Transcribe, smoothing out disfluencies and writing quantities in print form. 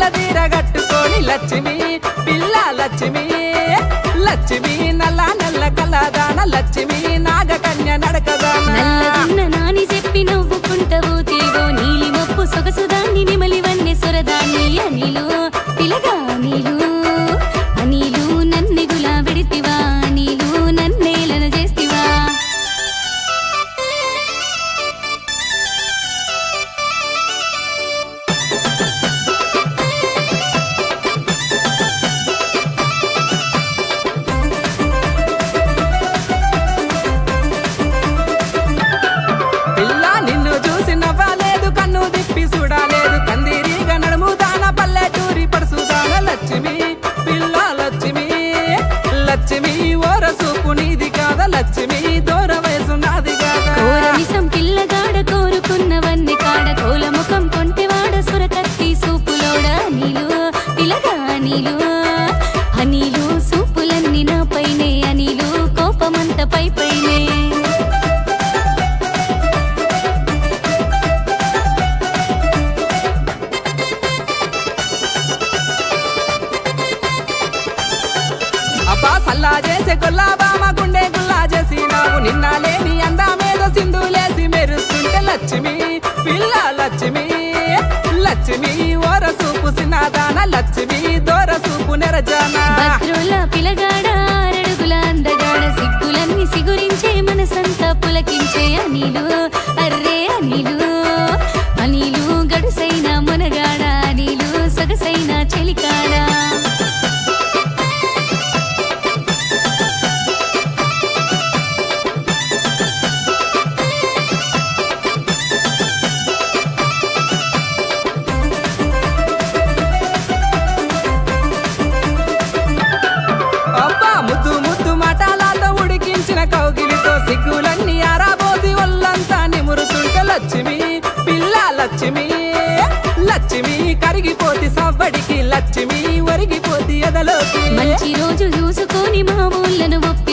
తీర కట్టుకొని లక్ష్మి పిల్ల లక్ష్మి లక్ష్మి నల్ల నల్ల కలదాన లక్ష్మి నాగకన్య నడకదాన నల్లగున్న నాని చెప్పి నవ్వుకుంటవు తీగో నీలి మొప్పు సొగసుదాన్ని నిమలి వన్నె సొరదాన్ని అనిలు పిలగా అనిలు నన్నెగులా విడితివా అనిలు నన్నేలన చేస్తివా పిల్ల నిన్ను చూసి నవ్వలేదు కన్ను దిప్పి చూడలేదు కందిరీగ నడుముదాన పల్లెటూరి పడుసుదాన లక్ష్మి పిల్ల లక్ష్మి లక్ష్మి ఓర సూపు నీది కాదా లక్ష్మి దూర వయసు నాది కాదా కోరమిసం పిల్లగాడ కోరుకున్నవన్నీ కాడ కోల ముఖం కొంటెవాడ సురకత్తి సూపులోడ అనిలు పిలగా అనిలు సూపులన్నీ నా పైనే అనిలు కోపమంత పై పైనే అబ్బా సల్లా చేసే గుల్లాబామ గుండె గుల్లా చేసినావు నిన్న లేని అందామేదో సింధులేసి మెరుస్తుంటే లక్ష్మి పిల్ల లక్ష్మి లక్ష్మి ఓర సూపు సినాదాన లక్ష్మి దూర సూపు నెరజాన భద్రుల పిలగాడ అరడుగుల అందగాడ సిగ్గులన్నీ సిగురించే మనసంతా పులకించే అనిలు అర్రే అనిలు గడుసైన మునగాడ అనిలు సొగసైన చెలికాడా అబ్బా ముద్దు ముద్దు మటాలతో ఉడికించిన కౌగిలితో సిగ్గులన్నీ ఆరాబోసి ఒళ్ళంతా నిమురుతుంటే లక్ష్మి పిల్ల లక్ష్మి లక్ష్మి కరిగిపోతి సవ్వడికి లక్ష్మి ఒరిగిపోతి ఎదలోకి మంచి రోజు చూసుకొని మా ఊళ్ళను